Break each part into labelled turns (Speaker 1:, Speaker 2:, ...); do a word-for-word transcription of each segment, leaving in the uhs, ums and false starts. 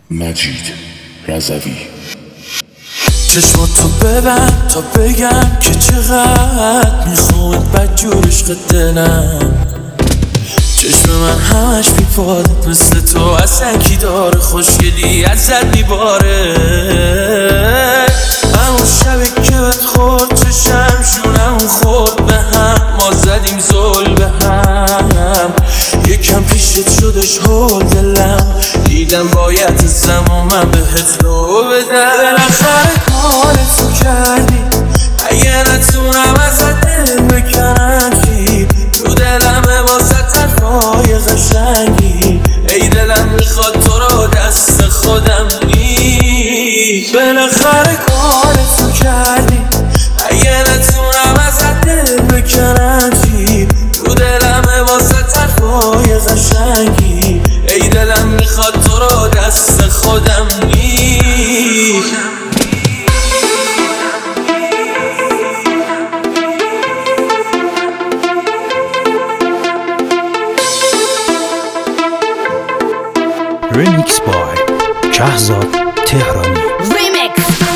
Speaker 1: مجید رضوی.
Speaker 2: چشماتو ببند تا بگم که چقدر میخوام بدجور عشق دلم. چشم من همش بیپاده مثل تو اصلا کی داره، خوشگلی ازت میباره. همون شبی که بهت خورد چشم شونم خورد به هم، ما زدیم زل به هم. یکم پیشت شدش هول دلم، دیدم باید ازم و من بهت رو بدم. بالاخره کارتو کردی، اگه نتونم ازت دل بکنم چی؟ تو دلمه واسه طرفای قشنگی، ای دلم میخواد تو رو دست خودم نی. بالاخره کارتو کردی، اگه نتونم ازت دل بکنم چی؟ تو دلمه واسه طرفای قشنگی، ای دلم میخواد تو رو دست خودم نی.
Speaker 3: Remix by Shahzad Tehrani.
Speaker 4: Remix.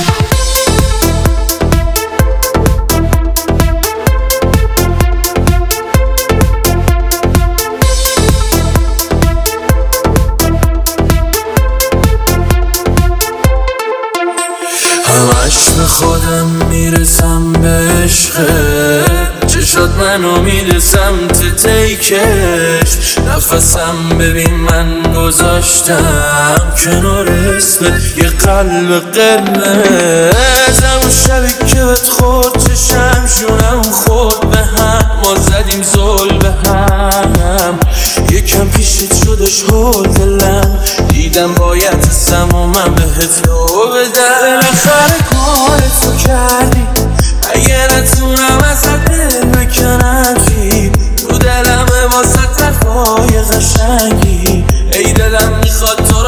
Speaker 2: همش به خودم میرسم به عشقت، چشات منو میده سمت تیکش. نفسم ببین من گذاشتم کنار اسمت یه قلب قرمز. همون شبی که بهت خورد چشم شونم خورد به هم، ما زدیم زل به هم. یکم پیشت شدش هول دلم، دیدم باید ازم و من بهت رو بدم. بالاخره کارتو کردی، اگه نتونم ازت دل بکنم چی؟ تو دلمه واسه طرفای قشنگی، ای دلم میخواد تو